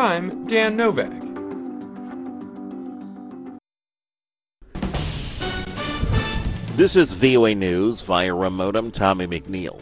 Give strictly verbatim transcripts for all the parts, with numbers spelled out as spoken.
I'm Dan Novak. This is V O A News via remote. I'm Tommy McNeil.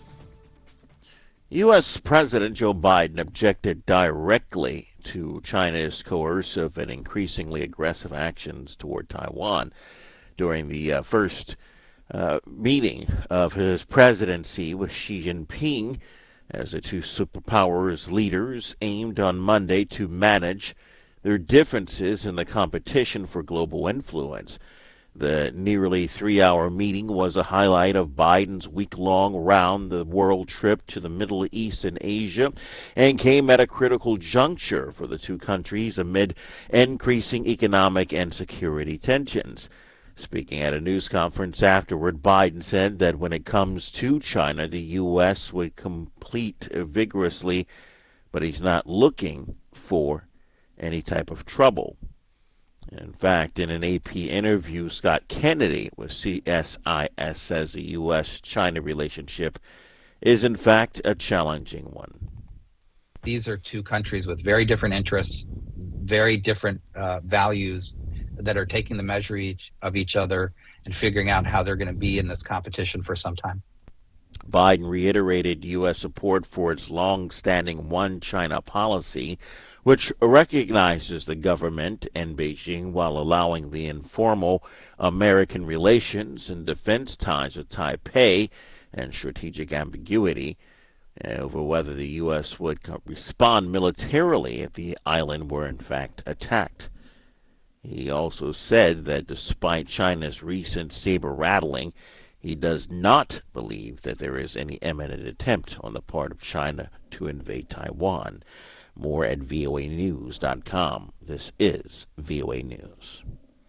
U S. President Joe Biden objected directly to China's coercive and increasingly aggressive actions toward Taiwan during the uh, first uh, meeting of his presidency with Xi Jinping, as the two superpowers leaders aimed on Monday to manage their differences in the competition for global influence. The nearly three-hour meeting was a highlight of Biden's week-long round-the-world trip to the Middle East and Asia, and came at a critical juncture for the two countries amid increasing economic and security tensions. Speaking at a news conference afterward, Biden said that when it comes to China, the U S would compete vigorously, but he's not looking for any type of trouble. In fact, in an A P interview, Scott Kennedy with C S I S says the U S China relationship is, in fact, a challenging one. These are two countries with very different interests, very different uh, values that are taking the measure each, of each other and figuring out how they're going to be in this competition for some time. Biden reiterated U S support for its long-standing One China policy, which recognizes the government in Beijing while allowing the informal American relations and defense ties with Taipei and strategic ambiguity over whether the U S would respond militarily if the island were in fact attacked. He also said that despite China's recent saber-rattling, he does not believe that there is any imminent attempt on the part of China to invade Taiwan. More at V O A news dot com. This is V O A News.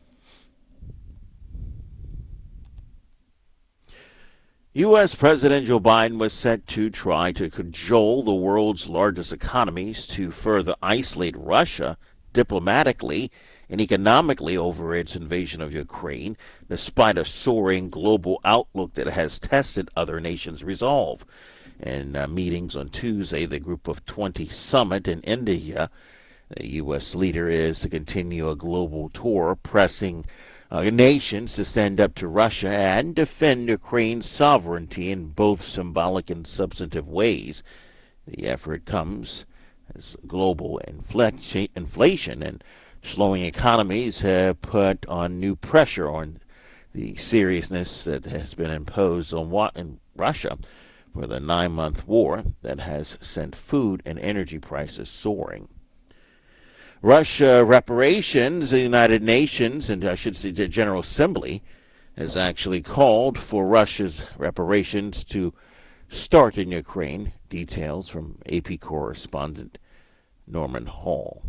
U S. President Joe Biden was set to try to cajole the world's largest economies to further isolate Russia diplomatically and economically over its invasion of Ukraine, despite a soaring global outlook that has tested other nations' resolve. In uh, meetings on Tuesday, the Group of twenty summit in India, the U S leader is to continue a global tour pressing uh, nations to stand up to Russia and defend Ukraine's sovereignty in both symbolic and substantive ways. The effort comes as global inflation and slowing economies have put on new pressure on the seriousness that has been imposed on Russia for the nine-month war that has sent food and energy prices soaring. Russia reparations, the United Nations, and I should say the General Assembly, has actually called for Russia's reparations to start in Ukraine. Details from A P correspondent Norman Hall.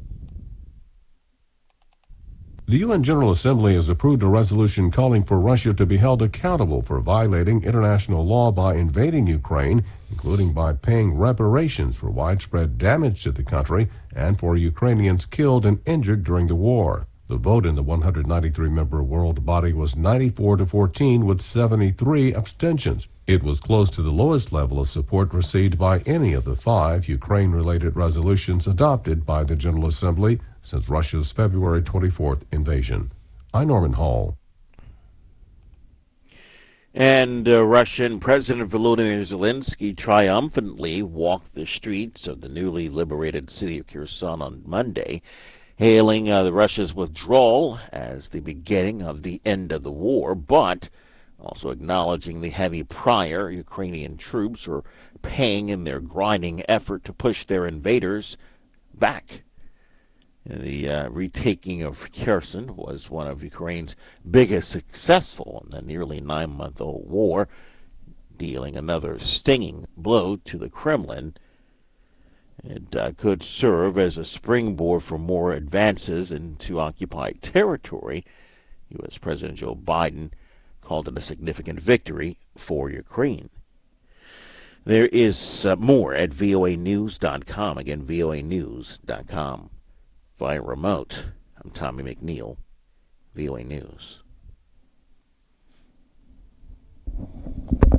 The U N General Assembly has approved a resolution calling for Russia to be held accountable for violating international law by invading Ukraine, including by paying reparations for widespread damage to the country and for Ukrainians killed and injured during the war. The vote in the one hundred ninety-three member world body was ninety-four to fourteen with seventy-three abstentions. It was close to the lowest level of support received by any of the five Ukraine-related resolutions adopted by the General Assembly since Russia's February twenty-fourth invasion. I'm Norman Hall. And uh, Russian President Volodymyr Zelensky triumphantly walked the streets of the newly liberated city of Kherson on Monday, hailing uh, the Russia's withdrawal as the beginning of the end of the war, but also acknowledging the heavy prior Ukrainian troops are paying in their grinding effort to push their invaders back. The uh, retaking of Kherson was one of Ukraine's biggest successful in the nearly nine-month-old war, dealing another stinging blow to the Kremlin. It uh, could serve as a springboard for more advances into occupied territory. U S. President Joe Biden called it a significant victory for Ukraine. There is uh, more at V O A news dot com. Again, V O A news dot com. Via remote, I'm Tommy McNeil, V O A News.